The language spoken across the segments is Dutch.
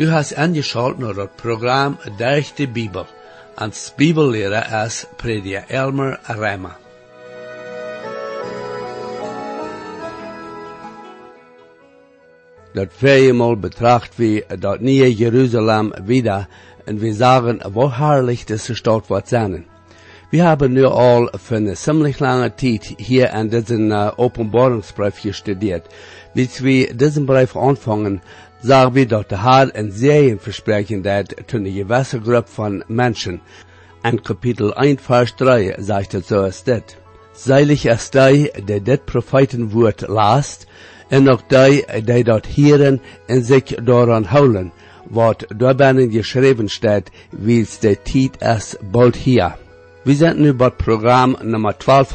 Du hast angeschaltet naar het programma Durch de Bibel. Als Bibellehrer is prediker Elmer Reimer. Dat viermal betracht wir dat nieuwe Jerusalem wieder und wir sagen, wo herrlich diese Stadt wird sein. Wir haben nu al für eine ziemlich lange Zeit hier an diesen Offenbarungsbrief gestudiert. Bis wir diesen Brief anfangen, sagen wir, dass der Herr ein Serienversprechen hat zu einer gewissen Gruppe von Menschen. In Kapitel 1, Vers 3 sagt es so ist das. Seilig ist die, der das Prophetenwort lasst, und auch die dort hören und sich daran holen, was darin geschrieben steht, wie es der Zeit ist bald hier. Wir sind nun bei Programm Nummer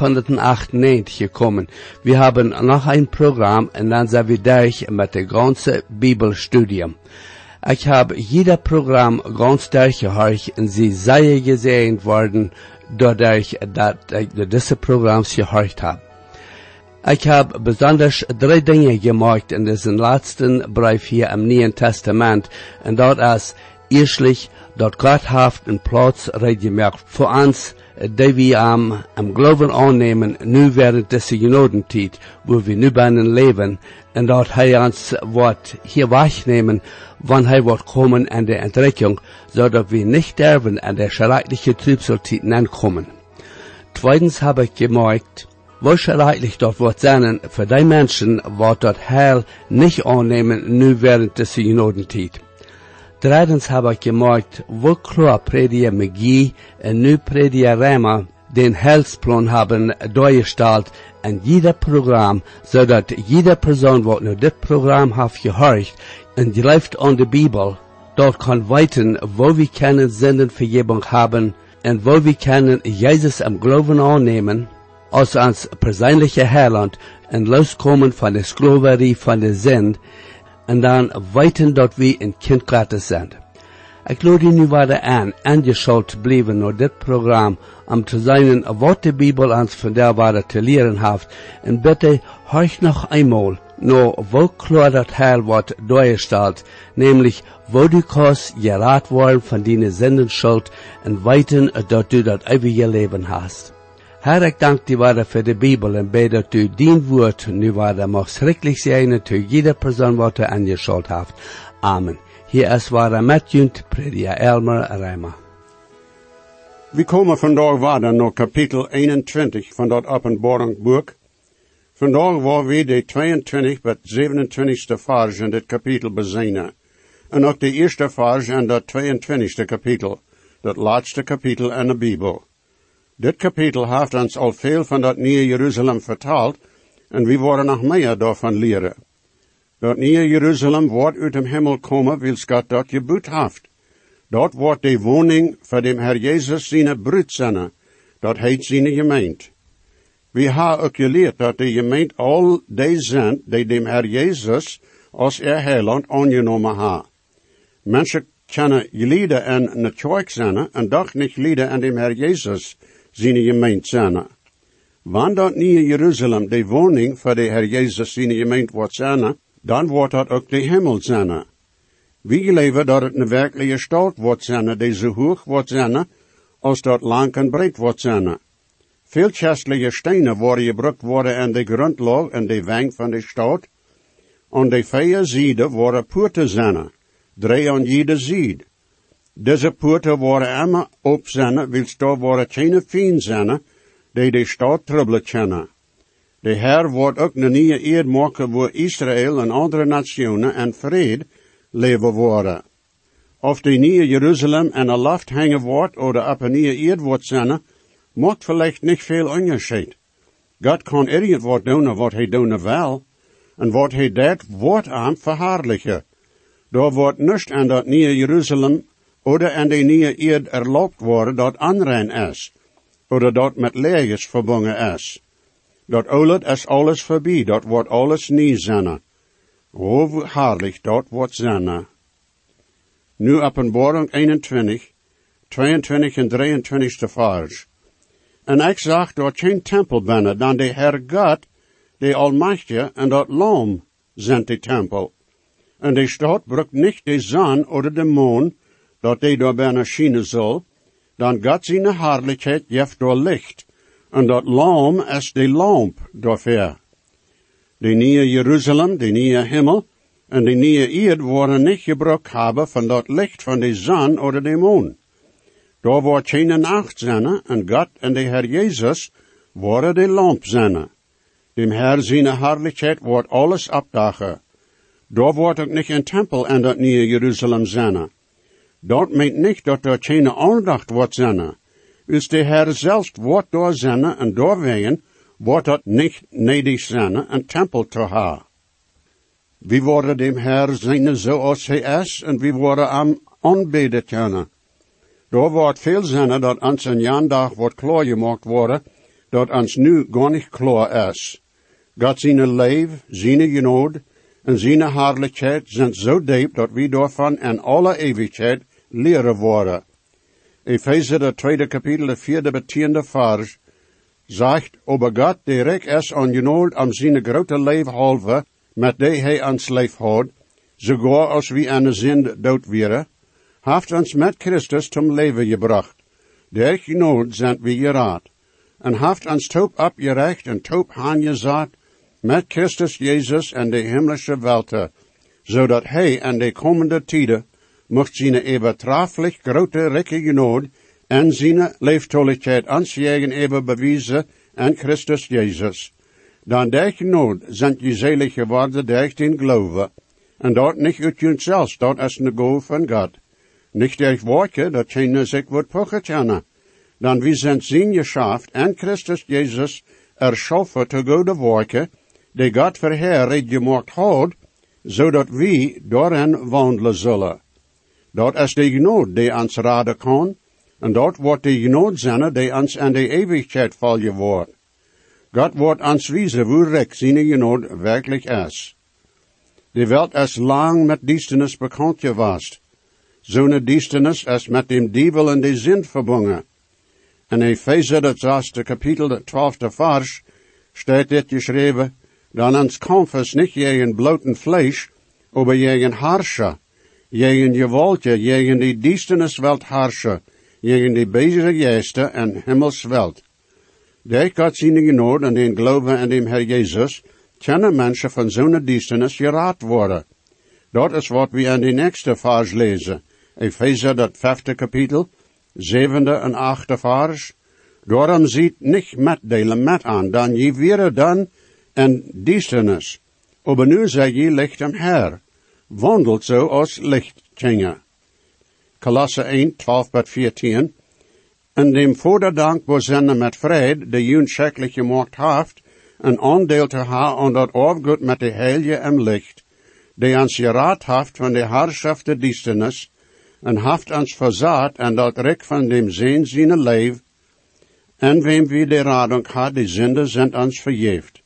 1298 gekommen. Wir haben noch ein Programm und dann sind wir durch mit dem ganzen Bibelstudium. Ich habe jeder Programm ganz durchgehört und sie sehr gesehen worden, dadurch, dass ich diese Programms gehört habe. Ich habe besonders 3 Dinge gemacht in diesem letzten Brief hier im Neuen Testament, und dort ist erstlich, dass Gott hat einen Platz reingemacht für uns, die wir am Glauben annehmen, nu während dieser Genodenzeit, wo wir nu bei ihnen leben, und dort uns wird hier wegnehmen, wann wird kommen an der Entrückung, so dass wir nicht sterben an der schrecklichen Trübsalzeit ankommen. Zweitens habe ich gemerkt, wo schrecklich dort wird sein für die Menschen, die dort Heil nicht annehmen, nu während dieser Genodenzeit. Drittens habe ich gemerkt, wo klar Prediger McGee und nu Prediger Reimer den Heilsplan haben dargestellt in jeder Programm, so dass jede Person, die nur das Programm hat gehört und läuft an der Bibel, dort kann weiten, wo wir können Sündenvergebung haben und wo wir können Jesus am Glauben annehmen, als uns persönlicher Heiland und loskommen von der Sklaverei von der Sünde, und dann weiten, dass wir ein Kind Gottes sind. Ich lade nu weiter an, angeschaltet bleiben nur das Programm, zu sein, was die Bibel uns von der Weise zu lehren hat. Und bitte, horch noch einmal, nur wo klar das Heil wird dargestellt, nämlich, wo du kannst gerat worden von deiner Sündenschuld und weiten, dass du das ewige Leben hast. Herr, ich danke dir weiter für die Bibel und bete, dass du dein Wort nu weiter machst schrecklich sein, zu jeder Person, was du angeschaut hast. Amen. Hier ist weiter mit Prediger Elmer Reimer. Wir kommen vandaag weiter naar Kapitel 21 van dat Openbarungsbuch. Vandaag waar we de 22 tot 27 vers in dit kapitel bezinnen. En ook de eerste vers in dat 22 kapitel, dat laatste kapitel in de Bibel. Dit kapitel heeft ons al veel van dat nieuwe Jeruzalem verteld, en we worden nog meer daarvan leren. Dat nieuwe Jeruzalem wordt uit dem Himmel komen, wils God dat geboet heeft. Dat wordt de woning van dem Herr Jezus zijn bruid zijn, dat heet zijn gemeente. We hebben ook geleerd dat de gemeente al die zijn, die dem Herr Jezus als heiland aangenomen hebben. Mensen kunnen gelieden in de kerk zijn, en doch niet lieden in dem Herr Jezus zijn gemeente zijn. Wanneer dat nieuwe Jeruzalem de woning van de Herr Jezus zijn gemeente wordt zijn, dan wordt dat ook de hemel zijn. We geloven dat het een werkelijke stad wordt zijn, die zo hoog wordt zijn, als dat lang en breed wordt zijn. Veel kostelijke stenen worden gebruikt worden in de grondlag en de wang van de stad. Aan de 4 zijden worden poorten zijn, 3 aan jede zijde. Deze poorten worden immer op zijn, wils daar worden geen veen zijn, die de stad trubbelen kunnen. De Heer wordt ook een nieuwe eerd maken voor Israël en andere nationen en vrede leven worden. Of de nieuwe Jeruzalem in een lucht hangen wordt, of op een nieuwe eerd wordt zijn, maakt vielleicht niet veel onderscheid. God kan irgend wat doen wat hij doen wil, en wat hij deed, wordt aan verhaarlijken. Daar wordt niets aan dat nieuwe Jeruzalem, oder aan de nieuwe eerd erlaubt worden, dat aanrein is, oder dat met leegjes verbonden is. Dat oude is alles voorbij, dat wordt alles nieuw zijn. Hoe herrlich dat wordt zijn. Nu Openbaring 21, 22 en 23 vers. En ik zag dat geen tempel binnen, dan de Heer God, de Almachtige, en dat lam zijn de tempel. En de stad brukt nicht de zon oder de maan, dat die door bijna schijnen zal, dan God zijn herrlijkheid jeft door licht, en dat lam is de lamp doorver. De nieuwe Jeruzalem, de nieuwe hemel, en de nieuwe eerd worden niet gebruikt hebben van dat licht van de zon oder de maan. Daar wordt geen nacht zijn, en God en de Heer Jezus worden de lamp zijn. Dem Herr zijn herrlijkheid wordt alles opdagen. Daar wordt ook niet een tempel en dat nieuwe Jeruzalem zijn. Dat meent niet dat er geen aandacht wordt zijn. Dus de Heer zelfs wordt door zijn en doorwegen wordt dat niet nedig zijn een tempel te hebben. We worden dem Heer zijn zoals hij is en we worden hem aanbeden kunnen. Daar wordt veel zijn dat ons een jandag wordt klaargemaakt worden, dat ons nu gar niet klaar is. God zijn leven, zijn genade en zijn herrlijkheid zijn zo diep dat we daarvan in alle eeuwigheid leren worden. Epheser, de 2e kapitel, de 4e bij 10e vers, zegt, over God, die rijk is aan genade om zijn grote leven halve, met die hij ons leef had, sogar als we aan de zin dood waren, heeft ons met Christus zum leven gebracht. Der genade zijn we geraad, en heeft ons toop opgerecht en toop aangezet, met Christus Jezus en de himmlische welte, zodat hij en de komende tijden mocht zijn übertrefflich grote rijke genade en zijn leeftolligheid ons gegenüber bewijzen en Christus Jezus. Dan der genade zijn je selig geworden durch den Glaube, en dat niet uit jezelf, dat is een Gabe van God. Nicht durch Worte, dat keine sich wird pochen können. Dan wir sind sein geschaft en Christus Jezus erschaffen te gode Werke, die Gott verheerlijk gemaakt had, zodat we daarin wandelen zullen. Dat is de genade die ons raden kan, en dat wordt de genade zijn die ons in de eeuwigheid vallen wordt. God wordt ons wijzen hoe rijk zijn genade werkelijk is. De wereld is lang met duisternis bekend geweest. Zo'n duisternis is met dem Dievel en de zin verbonden. In Epheser, dat 6e kapitel, de 12e vers, staat dit geschreven, dan ons kampf is niet tegen bloten vlees, aber tegen Herrscher, tegen gewalten, tegen die duisterniswelt Herrscher, tegen die böse geesten en himmelswelt. Durch Gott zijn genade en den Glauben an dem Herr Jesus, kunnen mensen van zo'n duisternis geraad worden. Dat is wat we in de nächste vers lezen. Epheser, dat 5e kapitel, 7e en 8e vers. Daarom ziet niet metdelen met aan, dan je weer dan en duisternis. Aber nu zij je licht am Herr. Wandelt zo als lichtkingen. Kolosse 1, 12-14. En dem voorderdank bezinnen met vrede, de jun schrikkelijk gemaakt heeft, een aandeel te hebben aan dat afgoed met de heilige en licht, die ons geraad heeft van de herrschaft der duisternis, en heeft ons verzaad en dat rijk van dem zin zijn leven, en wem we de radung had, die zinde zijn ons vergeeft.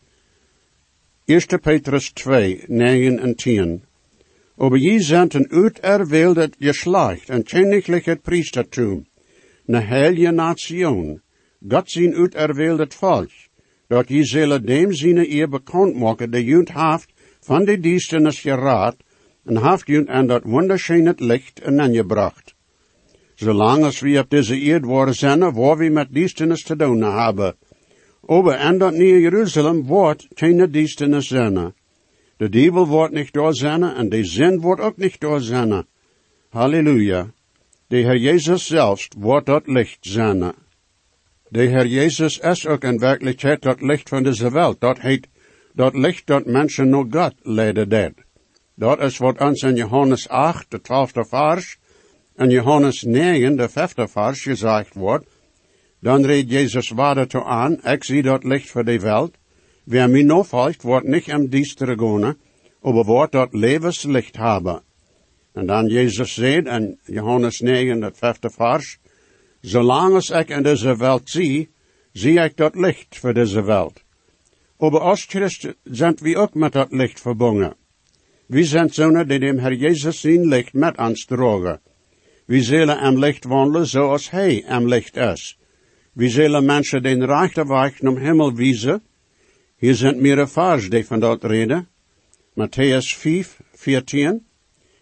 1 Petrus 2, 9 en 10. Aber je zijn een uiterwähldet Geschlecht, een königlich Priestertum, ne heilige Nation, Gott zijn uiterwähldet Volk, dat je zullen dem zijn eer bekend maken, de junt heeft van de duisternis geraad, en heeft junt aan dat wunderschöne licht aangebracht. Zolang als we op deze eerd worden zijn, waar we met duisternis te doen hebben. Aber en dat nieuwe Jeruzalem wordt geen duisternis zijn. De duivel wordt niet door zijn, en de zin wordt ook niet door zijn. Halleluja. De Heer Jezus zelfs wordt dat licht zijn. De Heer Jezus is ook in werkelijkheid dat licht van deze wereld. Dat heet dat licht dat mensen naar God leiden deed. Dat is wat ons in Johannes 8, de 12e vers, en Johannes 9, de 5e vers gezegd wordt. Dan reed Jezus waarde toe aan, ik zie dat licht voor de wereld. Wer mij nou volgt, wordt niet im Diestere gaan, aber wordt dat levenslicht hebben. En dan Jezus zegt in Johannes 9, het 5e vers, zolang als ik in deze wereld zie ik dat licht voor deze wereld. Aber als Christen zijn we ook met dat licht verbonden. We zijn zonen die dem Herr Jezus zijn licht met ons dragen. We zullen am licht wandelen zoals hij am licht is. We zullen mensen den rechte weg naar Himmel wijzen. Hier zijn meerdere vers die van dat reden. Matthäus 5, 14.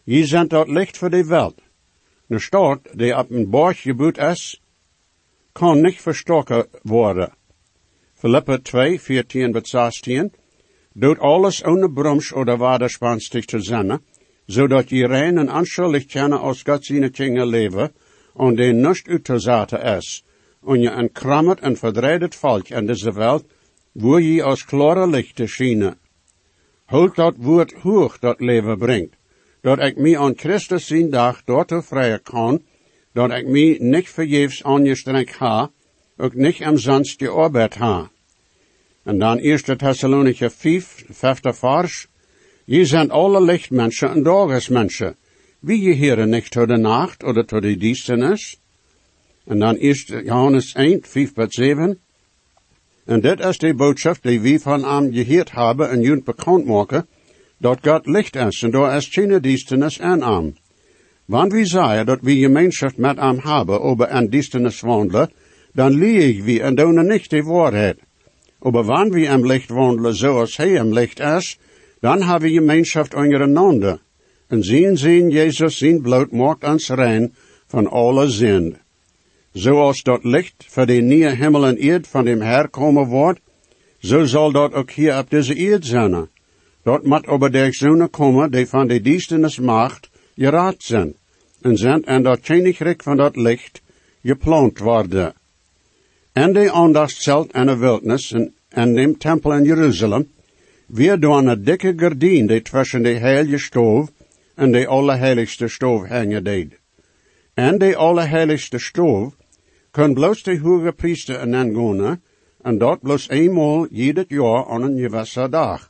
Je zijn dat licht voor de wereld. Een stad die op een borg gebouwd is, kan niet verstoken worden. Philippa 2, 14-16, doet alles ohne Brums oder Waderspanstig te zijn, zodat je rein en anschuldig kennen als God zijn Kinge leven, en die nicht uitgezaten is, en je een krammert en verdreidet volk in deze wereld, wo je als klare lichten schijnen. Houd dat woord hoog dat leven brengt, dat ik mij aan Christus zijn dag door vrije kan, dat ik mij niet vergeefs aangestrengt ha, ook niet umsonst gearbeitet ha. En dan 1 Thessalonicher 5, 5. vers, je zijn alle lichtmenschen en dagesmenschen, wie je heren niet tot de nacht oder tot de duisternis. En dan 1 Johannes 1, 5-7, en dit is de boodschap die we van hem gehoord hebben en jullie bekend maken, dat God licht is en daar is geen duisternis in hem. Want we zeggen dat we gemeenschap met hem hebben over een duisternis wandelen, dan liegen we en doen niet de waarheid. Aber wann we im Licht wandelen zoals hij im Licht is, dan hebben we gemeenschap ondereinander. En zien Jezus zijn bloed maakt ons rein van alle zin. Zoals dat licht voor de nieuwe hemel en eerd van dem Herr komen wordt, zo zal dat ook hier op deze eerd zijn. Dat moet over de zonen komen die van de duisternis macht geraad zijn. En dat koninkrijk van dat licht geplant worden. En de aandachtzelt en de wildnis en dem tempel in Jeruzalem, weer door een dikke gardien die tussen de heilige stoof en de allerheiligste stoof hangen deed. En de allerheiligste stoof kan bloos de hoge priester en gaan, en dat bloos eenmaal ieder jaar aan een gewisse dag.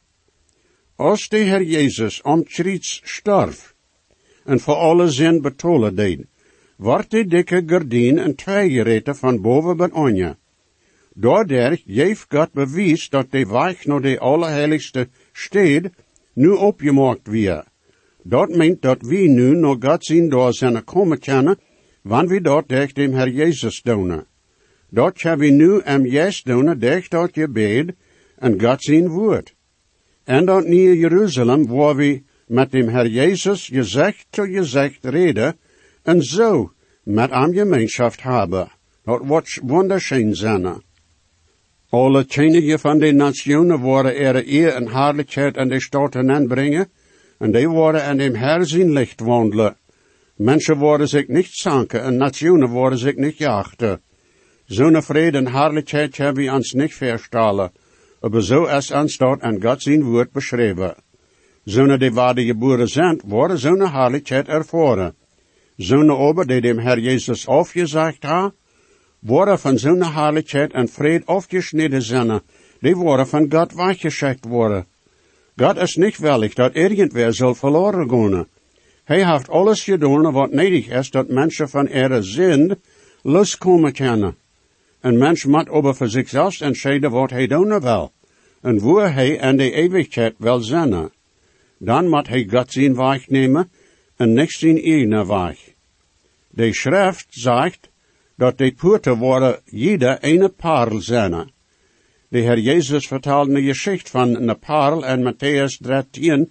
Als de Heer Jezus om Christus stierf en voor alle zin betolen deed, wordt de dikke gardien en tweegereten van boven bij onder. Doordat heeft God bewijs dat de weg naar de allerheiligste stad nu opgemaakt weer. Dat meent dat we nu naar God zien door zijn komen kunnen, wanneer we dat durch dem Herr Jezus doen. Dat gaan we nu juist doen durch dat gebed en God zijn woord. En dat nieuwe Jeruzalem, waar we met dem Herr Jezus gezegd tot gezegd reden, en zo met hem gemeenschap hebben. Dat wordt wonderschön zijn. Alle koningen van de nationen worden eer en heerlijkheid in de stad aanbrengen, en die worden in dem Herr zijn licht wandelen. Mensen worden zich niet zanken, en nationen worden zich niet jachten. Zo'n vrede en heerlijkheid hebben we ons niet verstellen, maar zo is ons dat in God zijn woord beschreven. Zo'n die waarde geboren zijn, worden zo'n heerlijkheid ervaren. Zo'n ober die dem Herr Jezus afgezegd ha, worden van zo'n heerlijkheid en vrede afgesneden zijn, die worden van God weggeschikt worden. God is niet willig dat irgendwer zal verloren gaan. Hij heeft alles gedaan wat nodig is dat mensen van ihre zin loskomen kunnen. Een mens moet over voor zichzelf entscheiden wat hij doen wil, en waar hij in de eeuwigheid wil zijn. Dan moet hij God zijn weg nemen, en niet zijn eigen weg. De schrift zegt, dat de poorten worden jeder een parel zijn. De Heer Jezus vertelde een geschichte van een parel in Matthäus 13,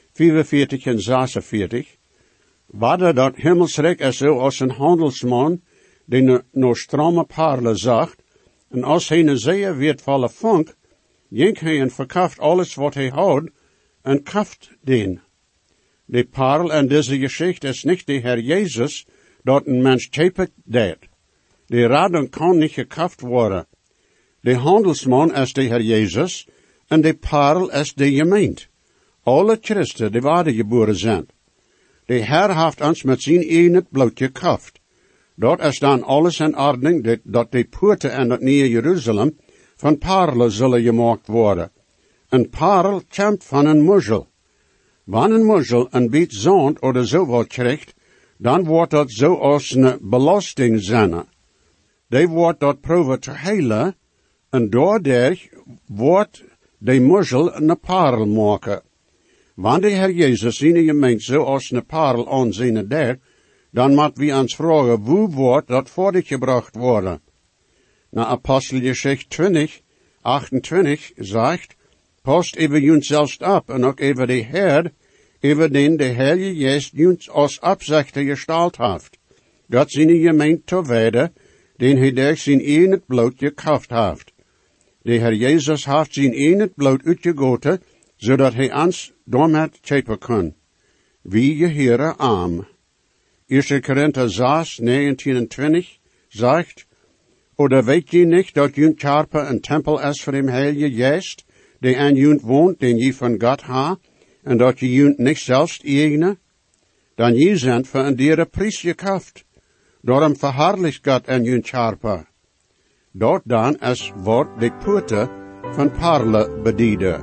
45 en 46. Waarde dat hemelsrijk is zo als een handelsman, die naar strome parelen zag, en als hij een zeer wertvolle vond, ging hij en verkauft alles wat hij had, en kauft den. De parel in deze geschichte is niet de Heer Jezus, dat een mens kopen deed. De rading kan niet gekauft worden. De handelsman is de Heer Jezus, en de parel is de gemeente. Alle Christen die wedergeboren zijn. De Heer heeft ons met zijn eigen bloed gekauft. Dat is dan alles in orde, dat de poorten in het nieuwe Jeruzalem van parelen zullen gemaakt worden. Een parel komt van een mussel. Wanneer een mussel een beetje zand of zo wat krijgt, dan wordt dat zo als een belasting zijn. Die wordt dat proeven te heilen, en daardoor wordt de mussel een parel maken. Wanneer de Heer Jezus zijn gemeente zo als een parel aanzien deed, dan moet we ons vragen, hoe wordt dat voortgebracht worden? Na Apostelgeschichte 20, 28 zegt, past even jullie zelfs op en ook even de Heer, über den der Heilige Geist uns als Absichte gestalt hat, Gott seine Gemeinde zu werden, den hij durch zijn enig bloed gekauft heeft. De Herr Jesus heeft zijn enig bloed uitgegoten, zodat hij ons daarmet schepen kan. Wie je Heere arm. 1 Korinther 6, 19 en 20 zegt, oder weet je niet dat junt Körper een tempel is voor dem Heilige Geest, die aan junt woont, den je van God ha, en dat je junt niet zelfs eigen? Dan je zijn voor een dere prijs gekauft. Daarom verherrlicht God aan junt Körper. Dort dan is wordt de poorte van parle bediende.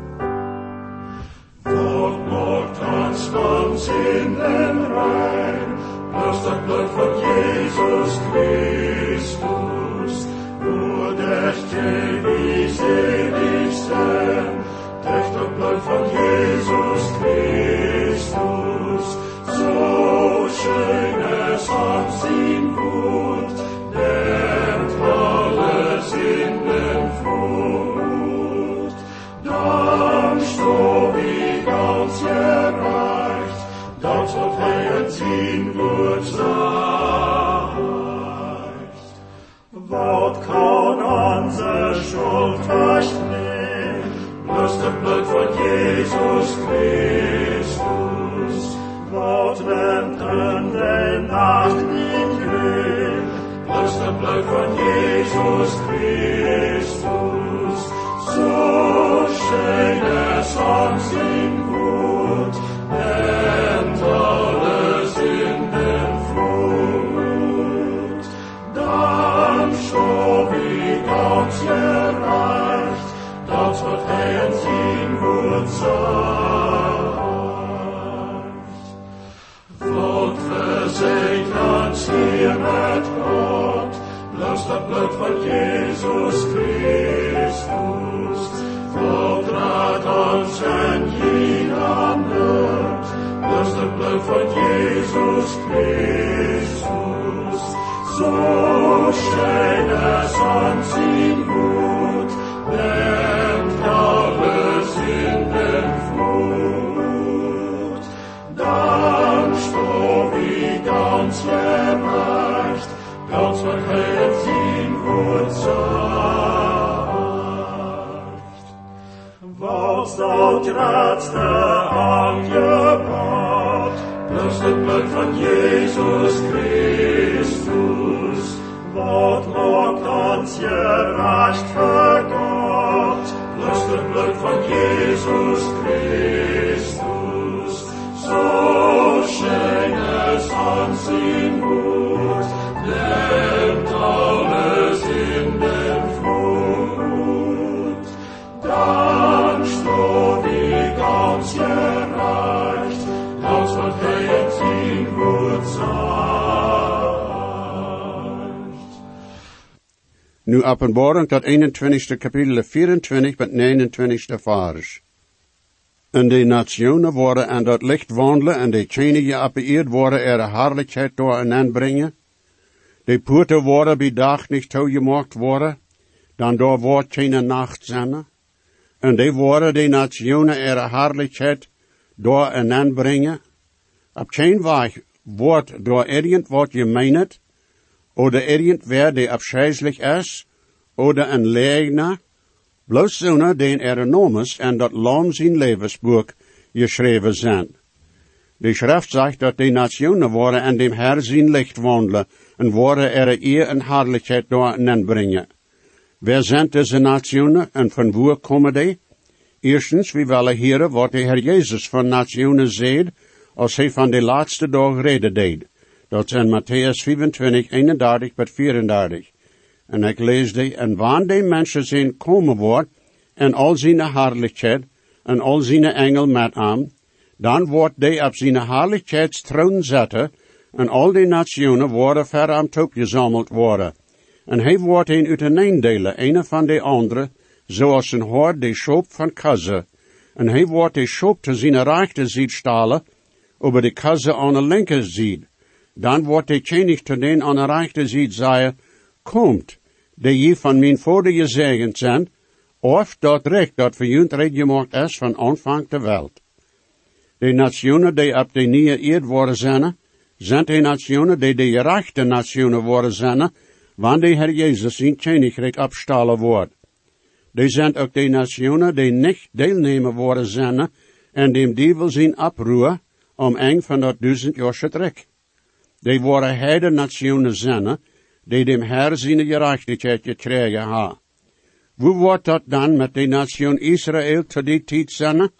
Gott macht uns von Sünden rein, bloß das Blut von Jesus Christus, nur durch den wir selig sind, durch das Blut von Jesus Christus, so schön es uns ihm gut, nimmt alle Sünden fort. Dann stob ich ganz gereicht, dat wat hij het zien wordt zegt. Wat kan onze schuld wegnemen, bloß het bloed van Jesus Christus. Wat went in de nacht niet grün, bloß het bloed van Jesus Christus. So schön es uns ihm gut, nimmt alle Sünden fort. Dann stob ich ganz gereicht, dat wat hij uns ihm gut zegt. Wat verzegt uns hier met Gott, bloß das Blut von Jesus Christus. Vertrat uns in jeder Not, bloß das Blut von Jesus Christus. So schön es uns ihm gut, nimmt alle Sünden fort. Dann stob ich ganz gereicht, ganz wat hij het zien goed zegt. Was dat grootste aangebod, plus het bloed van Jezus Christus, wat maakt ons gerecht voor God, plus het bloed van Jezus Christus, zo schön es ons ihm gut, nimmt alle Sünden fort. Dann stob ich ganz gereicht, als wat hij het zien goed zegt. Nu Openbaring tot 21 kapitel 24 met 29 vers. En de nationen worden aan dat licht wandelen en de tjenige appieerd worden er heerlijkheid door en aanbrengen. De poorten worden bij dag niet toegemaakt worden, dan door wordt geen nacht zijn. En die worden de nationen er heerlijkheid door en aanbrengen. Op geen weg wordt door irgendwat gemeenet, oder irgendwer die afscheidelijk is, oder een leegner, bloos zonen den er enormes en dat lam zijn levensboek geschreven zijn. De schrift zegt dat de nationen worden en dem Herr zijn licht wandelen, en worden er eer en herrlijkheid door en brengen. Wer zijn deze nationen en van waar komen die? Eerstens, we willen horen wat de Heer Jezus van nationen zegt, als hij van de laatste dag reden deed. Dat is in Matthäus 25, 31 tot 34. En ik lees die, en wanneer die mensen zijn komen wordt, en al zijn herrlijkheid, en al zijn engel met hem, dan wordt die op zijn herrlijkheidstroon zetten, en al die nationen worden ver aan toe gezameld worden. En hij wordt een uiteneendelen, een van de andere, zoals een hoort de schop van kaze. En hij wordt de schop te zijn rechterzijde stalen, over de kaze aan de linkerzijde. Dan wordt de koning te den aan de rechterzijde zeggen, komt, die je van mijn vader gezegend zijn, of dat recht dat voor junt recht gemaakt is van aanvang der Welt. De nationen die op de nieuwe eerd worden zijn de nationen die de gerechte nationen worden zijn, wanneer de Heer Jezus zijn koninkrijk opstalen wordt. Die zijn ook de nationen die niet deelnemen worden zijn en dem duivel zijn oproer om een van dat 1000 jaar trek. Die worden heide nationen zijn, die dem Heer zijn gerechtigheid gekregen ha. Hoe wordt dat dan met de nation Israël te die tijd zijn?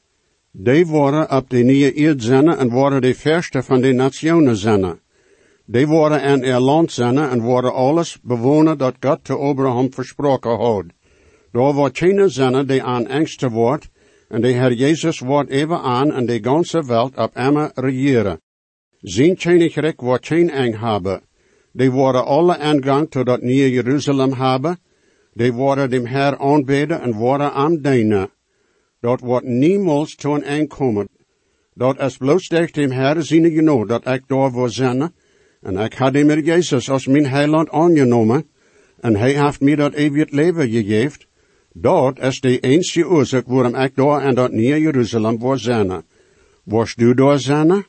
Die worden op de nieuwe eerd zijn en worden de verste van de nationen zijn. Die worden in er land zijn en worden alles bewonen dat God te Abraham versproken had. Daar wordt geen zijn die aan angsten wordt, en de Heer Jezus wordt even aan en de ganze wereld op hem regeren. Zijn koninkrijk wordt geen eng hebben. Die worden alle aangang tot dat nieuwe Jeruzalem hebben. Die worden dem Heer aanbeden en worden aan dienen. Dat wordt niemals te een eind komen. Dat is bloos durch dem Heer zijn genoeg dat ik daar wil zijn. En ik had dem Heer Jezus als mijn heiland aangenomen. En hij heeft mij dat eeuwig leven gegeven. Dat is de enige oorzaak waarom ik daar in dat nieuwe Jeruzalem wil zijn. Worst du daar zijn?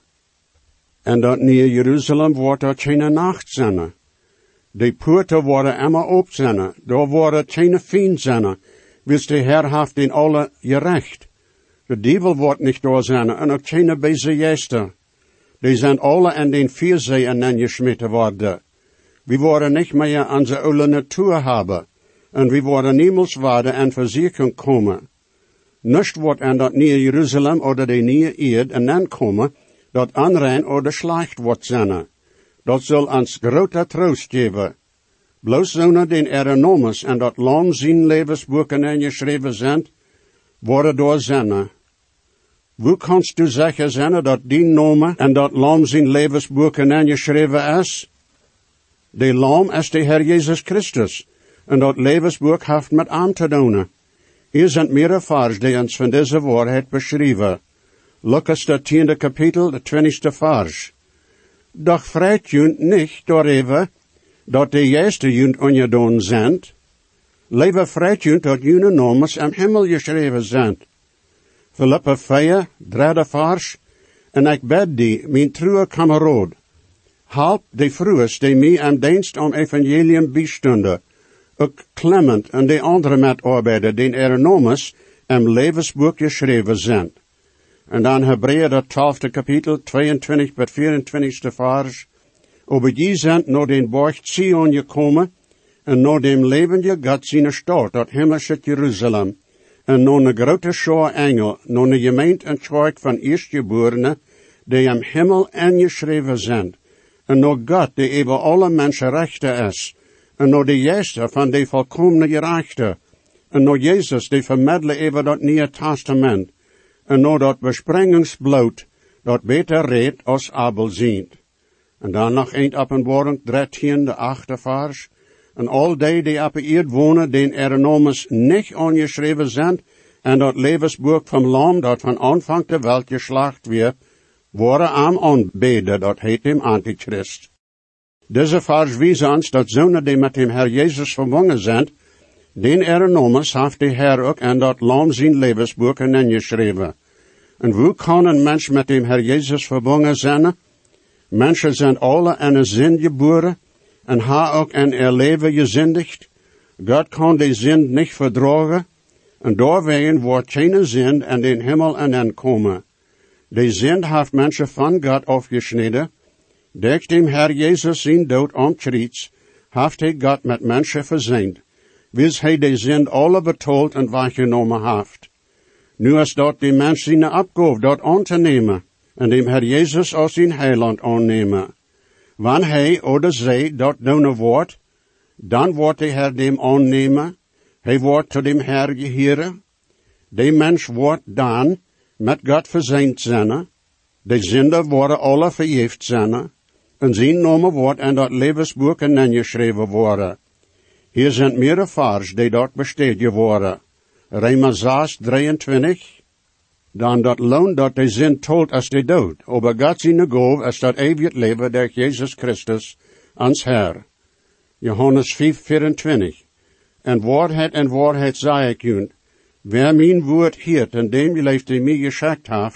En dat nieuwe Jeruzalem wordt dat geen nacht zijn. De poorten worden immer op zijn. Daar worden geen fijn zijn. Wils de Heer heeft in alle gerecht. De duivel wordt niet daar zijn en ook geen bezigester. Die zijn alle in den vierzeeën geschmeten worden. We worden niet meer aan de oude natuur hebben. En we worden niemals waarde en verzekering komen. Niets wordt aan dat nieuwe Jeruzalem oder de nieuwe eerd en dan komen, dat aanrein oder slecht wordt zijn. Dat zal ons grote troost geven. Bloos zonen den Erenomus en dat lam zijn levensboeken en geschreven zijn, worden door zijn. Hoe kannst du zeggen zijn dat die nomen en dat lam zijn levensboeken en geschreven is? De lam is de Heer Jezus Christus. En dat levensboek heeft met aan te doen. Hier zijn meerdere vers die ons van deze waarheid beschrijven. Lucas de 10e kapitel, de 20e vers. Doch vreit junt niet door even, dat de juiste junt ongedaan zijn. Leven vreit junt dat june namens am Himmel geschreven zijn. Philippa 4, 3e vers. En ik bid die, mijn trouwe kameraad, help de vroes die mij am dienst om evangelium bijstonden. Ook Clement en de andere medarbeiders die Erenomus im levensboek geschreven zijn. En dan Hebreeën dat 12e kapitel, 22 tot 24e vers. Over die zijn naar den borg Zion gekomen, en naar dem levende God zijn stad, dat hemelse Jeruzalem, en naar een grote schar engel, naar een gemeente en kerk van eerstgeborenen, die im Himmel ingeschreven zijn, en naar God, die over alle mensen rechter is, en naar de juiste van de volkomene gerechte, en naar Jezus, die vermiddelen over dat Nieuwe Testament, en naar dat besprengingsbloed, dat beter redt als Abel ziet. En dan nog eind Openbaring 13, de 8e vers, en al die op de eerd wonen, den Erenomus niet aangeschreven zijn, en dat levensboek van lam, dat van aanvang de welt geslacht werd, worden aan aanbeden, dat heet dem Antichrist. Deze vers wijst ons dat zonen die met dem Heer Jezus verbonden zijn, den Erenomus heeft de Heer ook in dat lam zijn levensboek ingeschreven. En hoe kan een mens met dem Heer Jezus verbonden zijn? Mensen zijn alle in een zin geboren en ha ook in er leven gezindigd. God kan de zin niet verdragen en doorwegen wordt geen zin in den Himmel aankomen. De zin heeft mensen van God afgesneden. Durch dem Herr Jesus zijn dood am Kreuz, heeft hij God met mensen verzend, wils hij de zin alle betaald en weggenomen heeft. Nu is dat de mens zijn opgave dat aan te nemen, en dem Herr Jezus als zijn heiland aannemen. Wanneer hij oder zij dat doen wordt, dan wordt de Herr dem aannemen, hij wordt tot dem Herr geheren. De mens wordt dan met God verzend zijn, de zinden worden alle vergeeft zijn, en zijn namen wordt in dat levensboek ingeschreven worden. Hier zijn meerdere vers die dort besteed geworden. Rema 6, 23. Dan dat loon dat de zin tolt als de dood. Over God zijn gave is dat eeuwig leven durch Jezus Christus, ons Herr. Johannes 5, 24. En waarheid zei ik junt. Wer mijn woord hiert en dem leeft die mij geschakt heeft,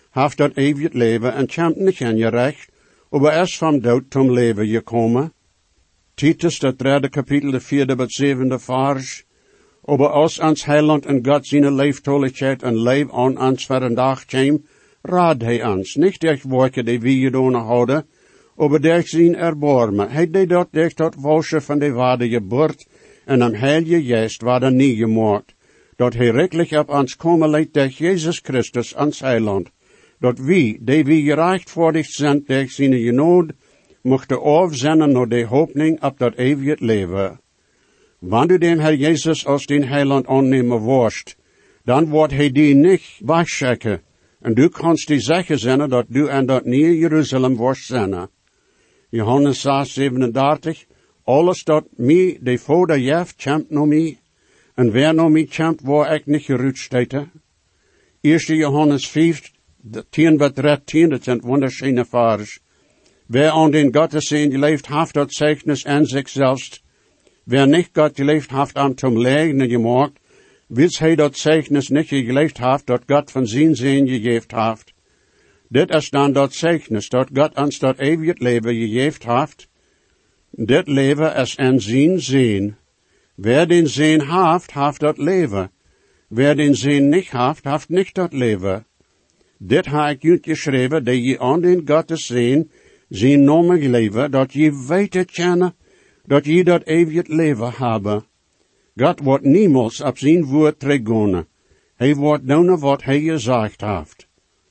haft dat eeuwig leven en kämpt nicht an je recht, aber erst vom Dood zum Leben gekommen. Titus, dat 3. Kapitel, de 4. bis 7. Vers. Aber als ans Heiland en God zijn leeftoligheid en leef aan ons voor een dag kwam, raad hij ons, niet durch werken die we gedaan hadden, aber durch zijn erbarmen. Hij deed dat durch dat wasje van de waarde geboort, en am Heilige Geest war er nie gemaakt, dat hij rechtlich op ons komen leidt durch Jesus Christus, ons Heiland, dat wie, die we gerechtvaardigd zijn durch zijn genade, mochten afzenden naar de hoopning op dat eeuwig leven. Wanneer du dem Herr Jesus als den Heiland annehmen wirst, dan wordt hij die niet wegchecken, en du kannst die zeggen zijn dat du en dat nieuwe Jeruzalem wordt zijn. Johannes 6, 37, alles dat mij de Vader geeft, kämpt naar mij, en wer naar mij kämpt, waar ik niet gerutscht heette. 1. Johannes 5, 10 bis 13, dat zijn wunderschöne Vers. Wer an den Gottessein geleefd heeft, dat Zeugnis an sich selbst. Wer nicht Gott geleefd heeft am zum Leiden gemaakt, wils hij dat Zeugnis nicht geleefd heeft, dat Gott van zijn Sehen gegeven heeft. Dit is dan dat Zeugnis, dat Gott ons dat eeuwig leven gegeven heeft. Dit leven is en zijn Sehen. Wer den Sehen heeft, heeft dat leven. Wer den Sehen nicht heeft nicht dat leven. Dit ha ik uitgeschreven, dat je aan den Gottes Sehen zijn namen geleven, dat je weten kennen, dat je dat eeuwig leven hebben. God wordt niemals op zijn woord teruggaan. Hij wordt doen wat hij gezegd heeft.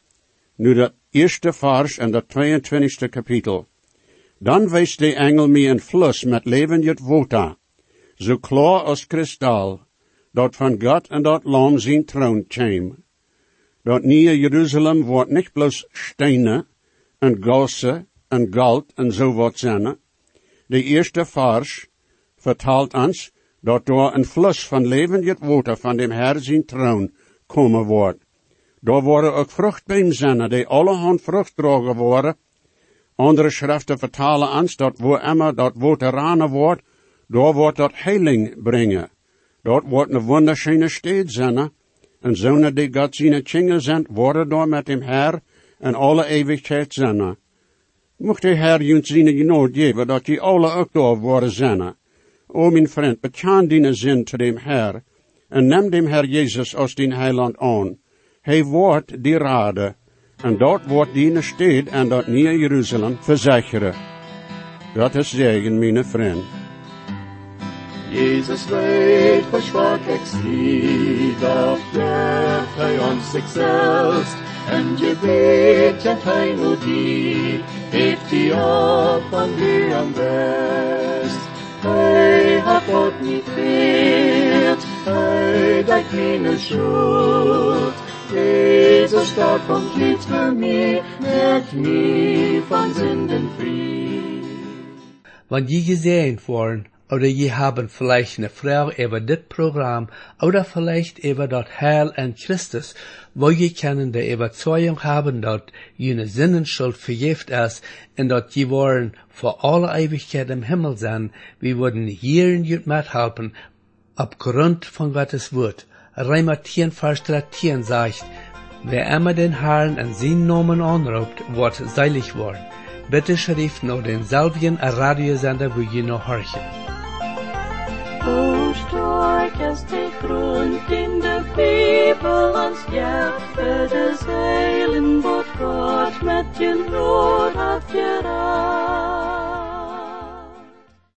Nu dat eerste vers en dat 22e kapitel. Dan wees de engel mij een fluss met levend water, zo klaar als kristal, dat van God en dat lam zijn troon kwam. Dat nieuwe Jeruzalem wordt niet bloos stenen en gassen en goud en zo wat zijn. De eerste vers vertelt ons dat door een fluss van levend water van dem Herr zijn troon komen wordt. Daar worden ook vruchtbomen zijn, die allerhand vrucht dragen worden. Andere schriften vertalen ons dat wo immer dat water ranen wordt, daar wordt dat heiling brengen. Dat wordt een wunderschöne stad zijn. En zonen die God zijn kinderen zijn, worden daar met dem Herr en alle eeuwigheid zijn. Mocht de Herr junt zijn genade geven, dat die alle ook daar worden zijn. O mijn vriend, bekend die zin te dem Herr, en neem dem Herr Jezus als den Heiland aan. Hij wordt die rade, en dat wordt die stad en dat nieuwe Jeruzalem verzekeren. Dat is zegen, mijn vriend. Jesus leed, versprach exil, dat legt hij ons zichzelf, en gebet kent hij nu die, heeft die op van wie am best. Hij hat God niet veert, hij deed keine schuld. Jesus starb und litt für mich, merkt nie von Sünden frei. Wenn je gesehen worden, oder je haben vielleicht eine Frage über das Programm, oder vielleicht über das Heil in Christus, wo je können die Überzeugung haben, dass jene Sinnenschuld vergift ist, und dass je wollen vor alle Ewigkeit im Himmel sein, wir würden hier nicht mithelfen, aufgrund von Gottes Wort. Römer 10, Vers 13 sagt, wer immer den Herrn in seinen Namen anruft, wird selig worden. Bitte schrift noch denselben Radiosender, wo je noch horchen. Hoe stark is de grond in de Bibel ons geeft, het is heilen wat God met je nood had gedaan.